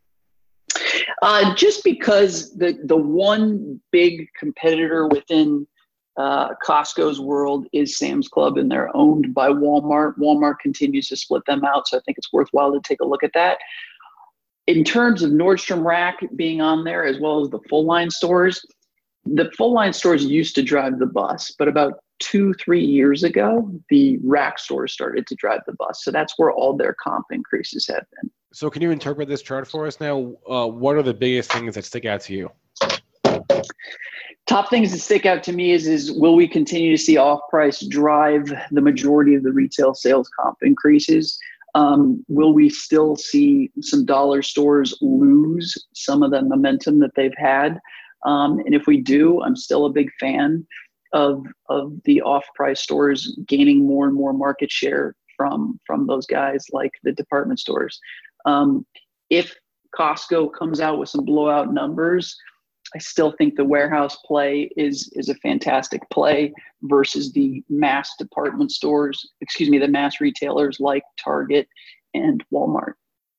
S5: Just because the one big competitor within Costco's world is Sam's Club, and they're owned by Walmart. Walmart continues to split them out, so I think it's worthwhile to take a look at that. In terms of Nordstrom Rack being on there, as well as the full-line stores, the full-line stores used to drive the bus, but about 2-3 years ago, the Rack stores started to drive the bus. So that's where all their comp increases have been.
S4: So can you interpret this chart for us now? What are the biggest things that stick out to you?
S5: Top things that stick out to me is will we continue to see off-price drive the majority of the retail sales comp increases? Will we still see some dollar stores lose some of the momentum that they've had? And if we do, I'm still a big fan of the off-price stores gaining more and more market share from those guys like the department stores. If Costco comes out with some blowout numbers, I still think the warehouse play is a fantastic play versus the mass department stores, the mass retailers like Target and Walmart.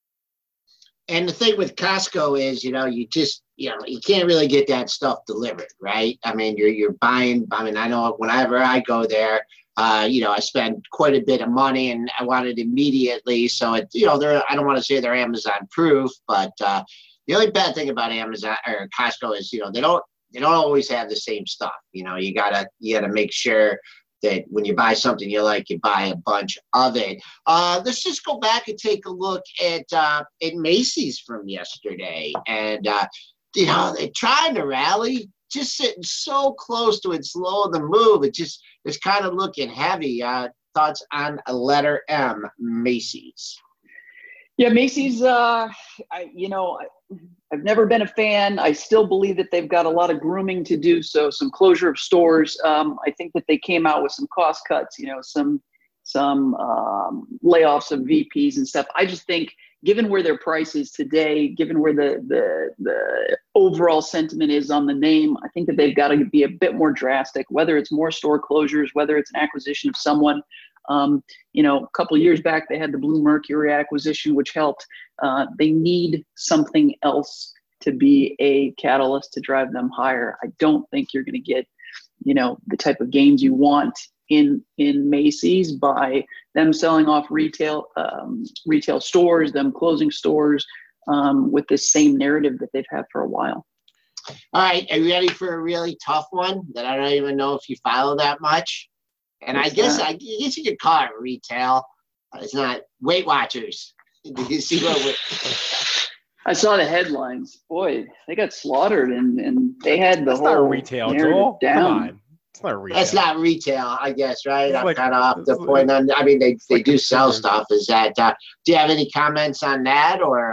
S2: And the thing with Costco is, you can't really get that stuff delivered, right? I mean, you're buying. I mean, I know whenever I go there, I spend quite a bit of money, and I want it immediately. So I don't want to say they're Amazon proof, but the only bad thing about Amazon or Costco is, they don't always have the same stuff. You gotta make sure that when you buy something you like, you buy a bunch of it. Let's just go back and take a look at Macy's from yesterday. And, they're trying to rally, just sitting so close to its low of the move. It's kind of looking heavy. Thoughts on a letter M, Macy's?
S5: Yeah, Macy's, I've never been a fan. I still believe that they've got a lot of grooming to do. So some closure of stores. I think that they came out with some cost cuts, some layoffs of VPs and stuff. I just think given where their price is today, given where the overall sentiment is on the name, I think that they've got to be a bit more drastic, whether it's more store closures, whether it's an acquisition of someone. A couple of years back, they had the Bluemercury acquisition, which helped. They need something else to be a catalyst to drive them higher. I don't think you're going to get, the type of gains you want in Macy's by them selling off retail stores, them closing stores with the same narrative that they've had for a while.
S2: All right. Are you ready for a really tough one that I don't even know if you follow that much? And I guess you could call it retail. It's not Weight Watchers. Did you see what?
S5: I saw the headlines. Boy, they got slaughtered, and they had the whole
S4: retail, Joel.
S5: Down.
S4: Come on. It's not retail.
S2: That's not retail, I guess, right? I'm kind of off the point on. I mean, they do sell stuff. Is that? Do you have any comments on that, or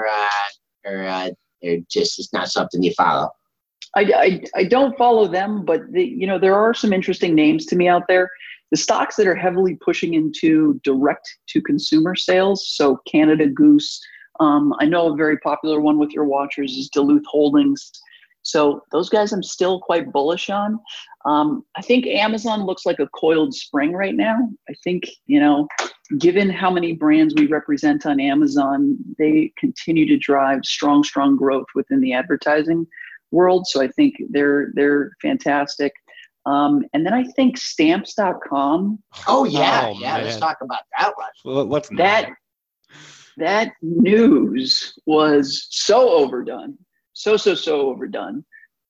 S2: just it's not something you follow?
S5: I don't follow them, but there are some interesting names to me out there. The stocks that are heavily pushing into direct-to-consumer sales, so Canada Goose. I know a very popular one with your watchers is Duluth Holdings. So those guys I'm still quite bullish on. I think Amazon looks like a coiled spring right now. I think, given how many brands we represent on Amazon, they continue to drive strong growth within the advertising world. So I think they're fantastic. And then I think Stamps.com.
S2: Oh, yeah. Let's talk about that one.
S4: Let's
S5: that news was so overdone. So overdone.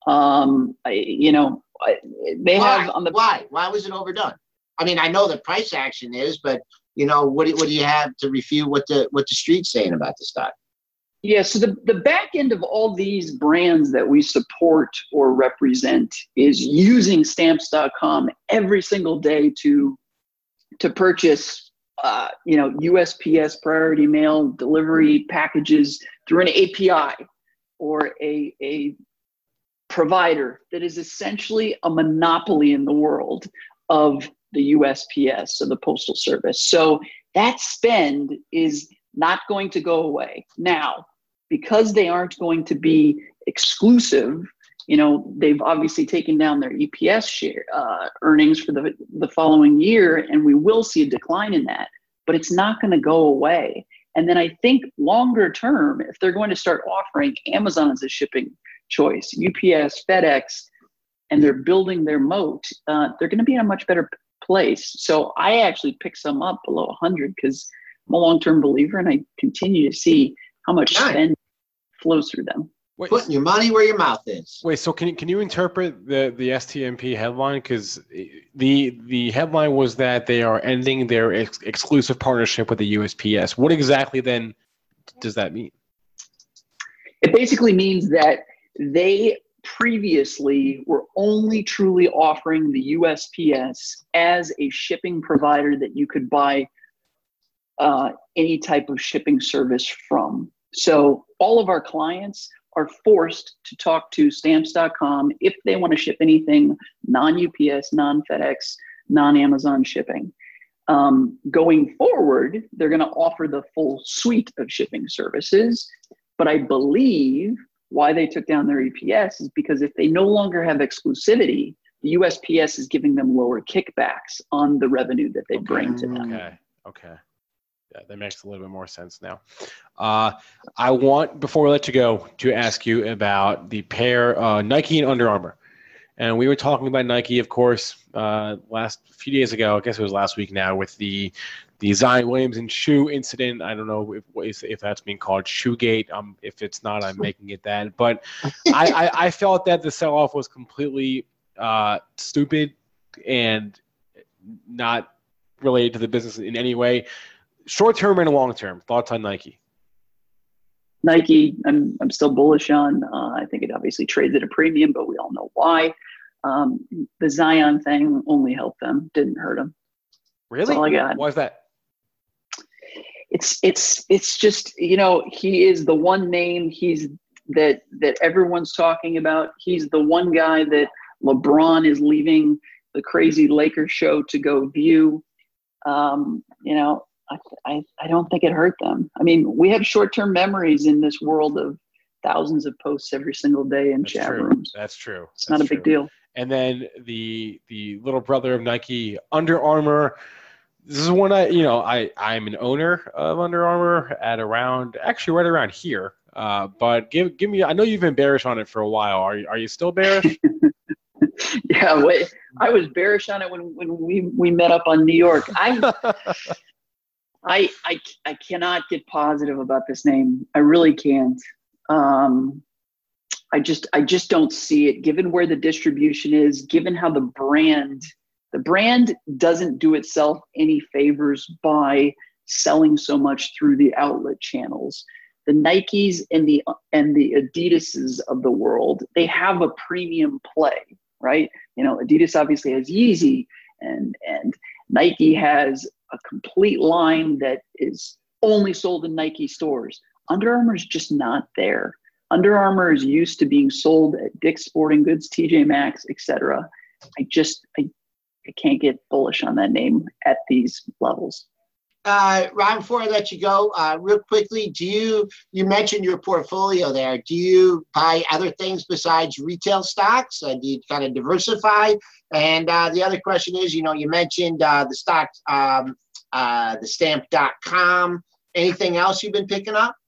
S5: Why was it overdone? I mean, I know the price action is, but what do you have to refute what the street's saying about the stock? Yeah, so the back end of all these brands that we support or represent is using Stamps.com every single day to purchase, USPS priority mail delivery packages through an API or a provider that is essentially a monopoly in the world of the USPS, so the Postal Service. So that spend is not going to go away. Now, because they aren't going to be exclusive, they've obviously taken down their EPS share earnings for the following year, and we will see a decline in that, but it's not going to go away. And then I think longer term, if they're going to start offering Amazon as a shipping choice, UPS, FedEx, and they're building their moat, they're going to be in a much better place. So I actually picked some up below 100 because I'm a long-term believer, and I continue to see how much spend flows through them.
S4: Wait,
S2: putting your money where your mouth is.
S4: Wait, so can you interpret the STMP headline? Because the headline was that they are ending their exclusive partnership with the USPS. What exactly then does that mean?
S5: It basically means that they previously were only truly offering the USPS as a shipping provider that you could buy any type of shipping service from. So all of our clients are forced to talk to stamps.com if they want to ship anything non-UPS, non-FedEx, non-Amazon shipping. Going forward, they're going to offer the full suite of shipping services. But I believe why they took down their EPS is because if they no longer have exclusivity, the USPS is giving them lower kickbacks on the revenue that they bring to them.
S4: Okay. Yeah, that makes a little bit more sense now. I want, before we let you go, to ask you about the pair, Nike and Under Armour. And we were talking about Nike, of course, last few days ago. I guess it was last week now with the Zion Williamson shoe incident. I don't know if that's being called Shoegate. If it's not, I'm making it that. But I felt that the sell-off was completely stupid and not related to the business in any way. Short-term and long-term, thoughts on Nike?
S5: Nike, I'm still bullish on. I think it obviously trades at a premium, but we all know why. The Zion thing only helped them, didn't hurt them.
S4: Really?
S5: That's all I got.
S4: Why is that?
S5: It's just, he is the one name that everyone's talking about. He's the one guy that LeBron is leaving the crazy Lakers show to go view. I don't think it hurt them. I mean, we have short-term memories in this world of thousands of posts every single day in chat rooms.
S4: That's true.
S5: It's not a big deal.
S4: And then the little brother of Nike, Under Armour. This is one I'm an owner of Under Armour at right around here. But give me. I know you've been bearish on it for a while. Are you still bearish?
S5: Yeah, I was bearish on it when we met up on New York. I cannot get positive about this name. I really can't. I just don't see it, given where the distribution is, given how the brand doesn't do itself any favors by selling so much through the outlet channels. The Nikes and the Adidases of the world, they have a premium play, right? Adidas obviously has Yeezy, and Nike has a complete line that is only sold in Nike stores. Under Armour is just not there. Under Armour is used to being sold at Dick's Sporting Goods, TJ Maxx, etc. I can't get bullish on that name at these levels.
S2: Ron, before I let you go, real quickly, you mentioned your portfolio there. Do you buy other things besides retail stocks? Do you kind of diversify? And the other question is, you mentioned the stocks, the stamp.com. Anything else you've been picking up?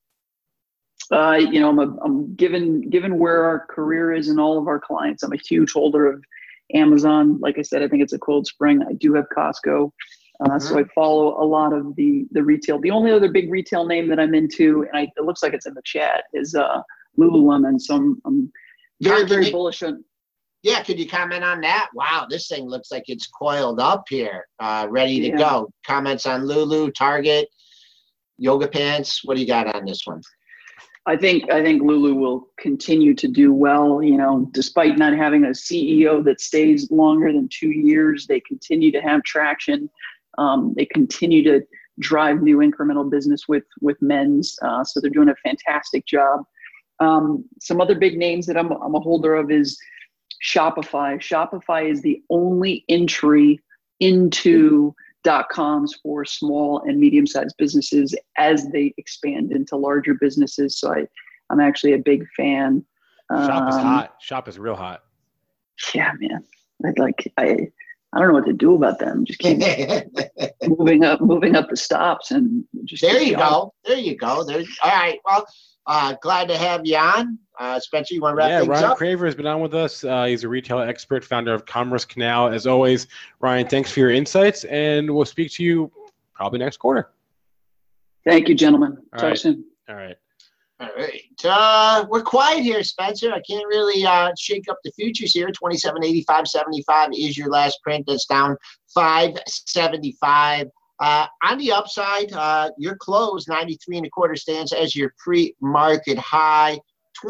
S5: I'm given where our career is and all of our clients, I'm a huge holder of Amazon. Like I said, I think it's a cold spring. I do have Costco. So I follow a lot of the retail. The only other big retail name that I'm into, and it looks like it's in the chat, is Lululemon. So I'm very, very bullish on.
S2: Yeah, could you comment on that? Wow, this thing looks like it's coiled up here, ready to go. Comments on Lulu, Target, yoga pants. What do you got on this one?
S5: I think Lulu will continue to do well. Despite not having a CEO that stays longer than 2 years, they continue to have traction. They continue to drive new incremental business with men's. So they're doing a fantastic job. Some other big names that I'm a holder of is Shopify. Shopify is the only entry into .coms for small and medium-sized businesses as they expand into larger businesses. So I'm actually a big fan.
S4: Shop is hot. Shop is real hot.
S5: Yeah, man. I don't know what to do about them. Just keep moving up the stops and just.
S2: There you go. All right. Well, glad to have you on. Spencer, you want to wrap things
S4: Ryan
S2: up?
S4: Craver has been on with us. He's a retail expert, founder of Commerce Canal. As always, Ryan, thanks for your insights, and we'll speak to you probably next quarter.
S5: Thank you, gentlemen.
S4: All
S5: Talk
S4: right.
S5: soon.
S4: All right.
S2: All right. We're quiet here, Spencer. I can't really shake up the futures here. 27.85.75 is your last print. That's down 5.75. On the upside, your close 93.25 stands as your pre-market high,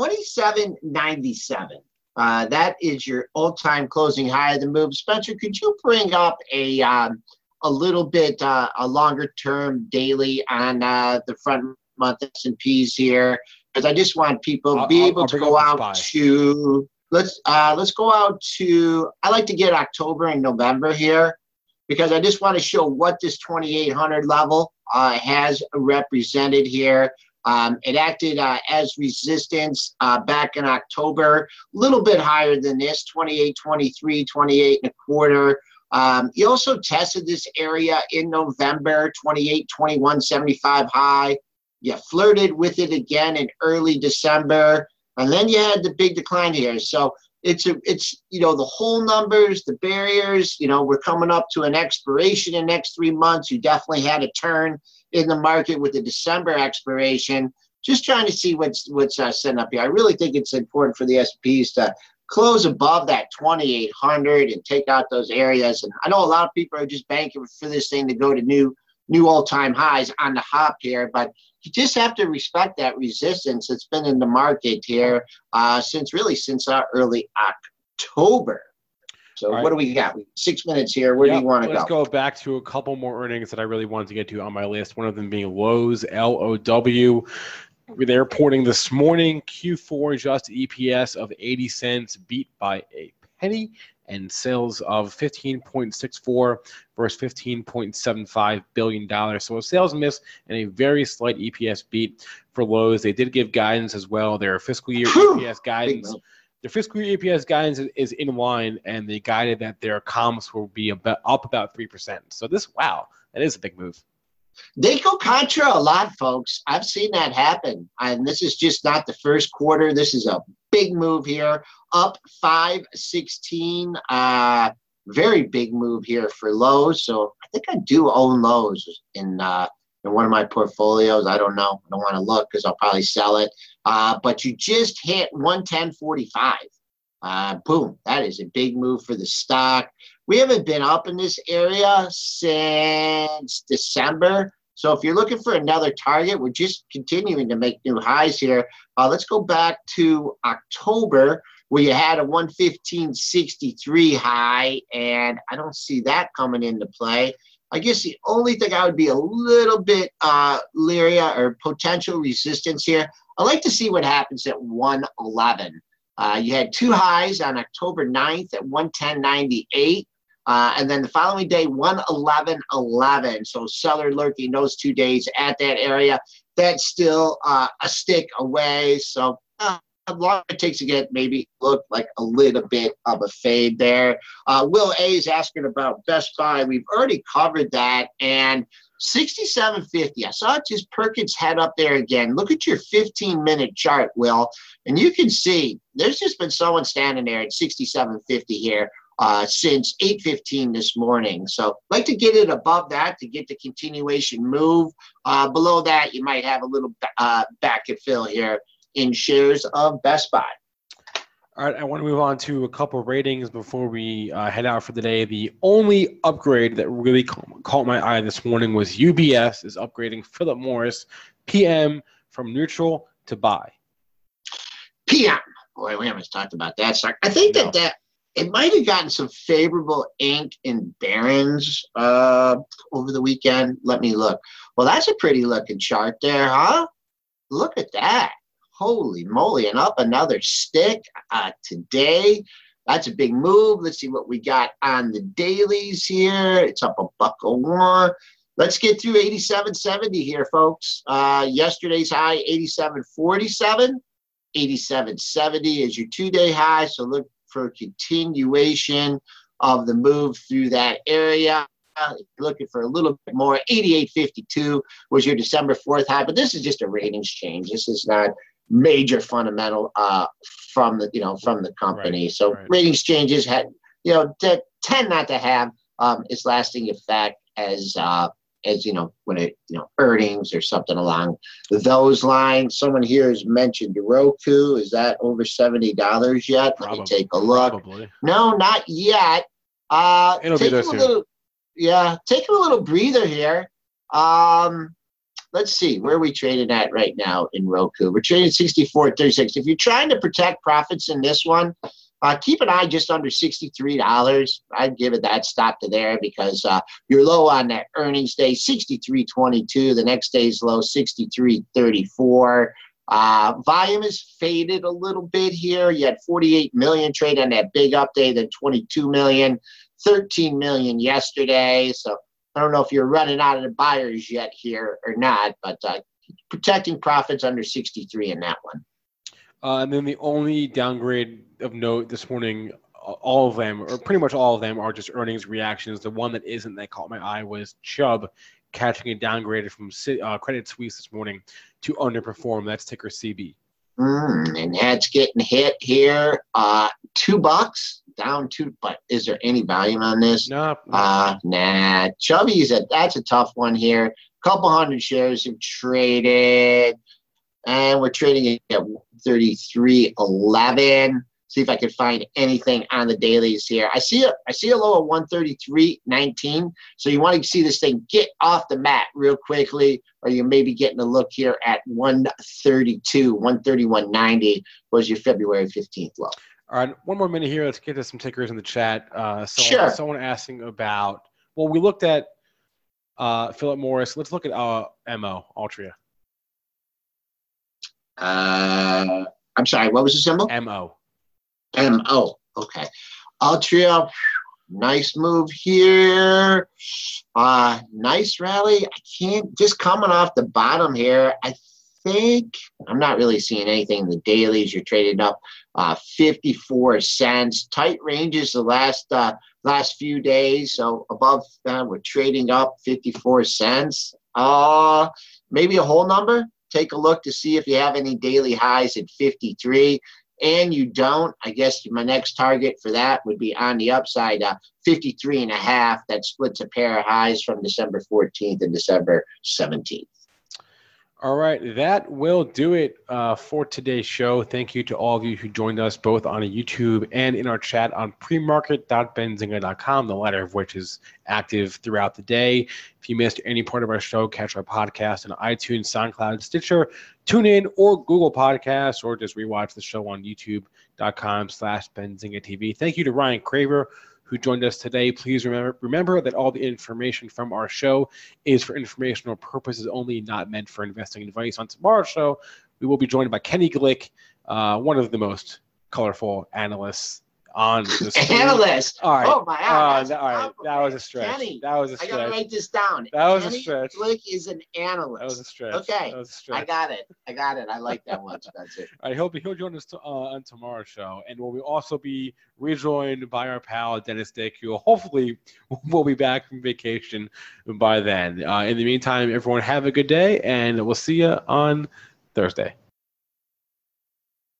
S2: 27.97. That is your all-time closing high of the move. Spencer, could you bring up a little bit a longer-term daily on the front month S&Ps here? Because I just want people to be able to go out to let's go out to. I like to get October and November here, because I just want to show what this 2,800 level has represented here. It acted as resistance back in October, a little bit higher than this, 28.23, 28.25. You also tested this area in November, 28.21.75 high. You flirted with it again in early December, and then you had the big decline here. So it's the whole numbers, the barriers, we're coming up to an expiration in the next 3 months. You definitely had a turn in the market with the December expiration. Just trying to see what's setting up here. I really think it's important for the S&Ps to close above that 2,800 and take out those areas. And I know a lot of people are just banking for this thing to go to new all-time highs on the hop here, but you just have to respect that resistance that's been in the market here since early October. So What do we got? 6 minutes here. Where do you want to go?
S4: Let's go back to a couple more earnings that I really wanted to get to on my list. One of them being Lowe's, LOW. They're reporting this morning Q4 adjusted EPS of 80 cents, beat by a penny, and sales of $15.64 versus $15.75 billion. So a sales miss and a very slight EPS beat for Lowe's. They did give guidance as well. Their fiscal year EPS guidance. Their fiscal year EPS guidance is in line, and they guided that their comps will be up about 3%. So that is a big move.
S2: They go contra a lot, folks. I've seen that happen. And this is just not the first quarter. This is a big move here, up 5.16. Very big move here for Lowe's. So I think I do own Lowe's in one of my portfolios. I don't know. I don't want to look because I'll probably sell it. But you just hit 110.45. Boom. That is a big move for the stock. We haven't been up in this area since December. So if you're looking for another target, we're just continuing to make new highs here. Let's go back to October, where you had a 115.63 high, and I don't see that coming into play. I guess the only thing I would be a little bit leery or potential resistance here, I like to see what happens at 111. You had two highs on October 9th at 110.98. And then the following day, 111.11. So seller lurking those 2 days at that area. That's still a stick away. So long it takes to get maybe look like a little bit of a fade there. Will A is asking about Best Buy. We've already covered that. And 67.50. I saw it just perk its head up there again. Look at your 15-minute chart, Will. And you can see there's just been someone standing there at 67.50 here. Since 8:15 this morning. So I'd like to get it above that to get the continuation move. Below that, you might have a little back and fill here in shares of Best Buy.
S4: All right, I want to move on to a couple of ratings before we head out for the day. The only upgrade that really caught my eye this morning was UBS is upgrading Philip Morris PM from neutral to buy.
S2: PM. Boy, we haven't talked about that stock. I think that it might have gotten some favorable ink in Barron's over the weekend. Let me look. Well, that's a pretty looking chart there, huh? Look at that. Holy moly. And up another stick today. That's a big move. Let's see what we got on the dailies here. It's up $1.01. Let's get through 87.70 here, folks. Yesterday's high, 87.47. 87.70 is your 2-day high. So look for a continuation of the move through that area. Looking for a little bit more. 88.52 was your December 4th high, but this is just a ratings change. This is not major fundamental from the company.
S4: Right,
S2: so
S4: right.
S2: Ratings changes tend not to have its lasting effect as when it earnings or something along those lines. Someone here has mentioned Roku. Is that over $70 yet? Let me take a look.
S4: Probably.
S2: No, not yet.
S4: It'll be there soon.
S2: Taking a little breather here. Let's see, where are we trading at right now in Roku? We're trading 64.36. If you're trying to protect profits in this one, keep an eye just under $63. I'd give it that stop to there because you're low on that earnings day, 63.22. The next day's low, 63.34. Volume is faded a little bit here. You had 48 million trade on that big update, then 22 million. 13 million yesterday. So I don't know if you're running out of the buyers yet here or not, but protecting profits under 63 in that one.
S4: And then the only downgrade of note this morning, all of them, or pretty much all of them, are just earnings reactions. The one that isn't that caught my eye was Chubb catching a downgrade from Credit Suisse this morning to underperform. That's ticker CB.
S2: And that's getting hit here. $2 down $2, but is there any volume on this?
S4: No.
S2: Nah. Chubby's that's a tough one here. Couple hundred shares have traded, and we're trading at 33.11. See if I can find anything on the dailies here. I see a low of 133.19. So you want to see this thing get off the mat real quickly, or you may be getting a look here at 131.90 was your February 15th low.
S4: All right, one more minute here. Let's get to some tickers in the chat.
S2: Sure.
S4: Someone asking about, well, we looked at Philip Morris. Let's look at MO, Altria.
S2: I'm sorry, what was the symbol?
S4: MO.
S2: Okay. Altria, nice move here. Nice rally. I can't, just coming off the bottom here. I think I'm not really seeing anything in the dailies. You're trading up 54 cents. Tight ranges the last few days. So above we're trading up 54 cents. Maybe a whole number. Take a look to see if you have any daily highs at 53. And you don't, I guess my next target for that would be on the upside, 53.5. That splits a pair of highs from December 14th and December 17th.
S4: All right, that will do it for today's show. Thank you to all of you who joined us both on YouTube and in our chat on premarket.benzinga.com, the latter of which is active throughout the day. If you missed any part of our show, catch our podcast on iTunes, SoundCloud, Stitcher, TuneIn, or Google Podcasts, or just rewatch the show on youtube.com/BenzingaTV. Thank you to Ryan Craver, who joined us today. Please remember that all the information from our show is for informational purposes only, not meant for investing advice. On tomorrow's show, we will be joined by Kenny Glick, one of the most colorful analysts on the screen.
S2: Analyst.
S4: All right.
S2: Oh my God.
S4: All right. That was a stretch.
S2: Kenny,
S4: that was a stretch.
S2: I gotta write this down.
S4: That was
S2: Kenny
S4: a stretch.
S2: Glick is an analyst.
S4: That was a stretch.
S2: Okay.
S4: That was a stretch.
S2: I got it. I like that one, Spencer.
S4: All right, he'll join us on tomorrow's show, and we'll also be rejoined by our pal Dennis Dick, who hopefully will be back from vacation by then. In the meantime, everyone have a good day, and we'll see you on Thursday.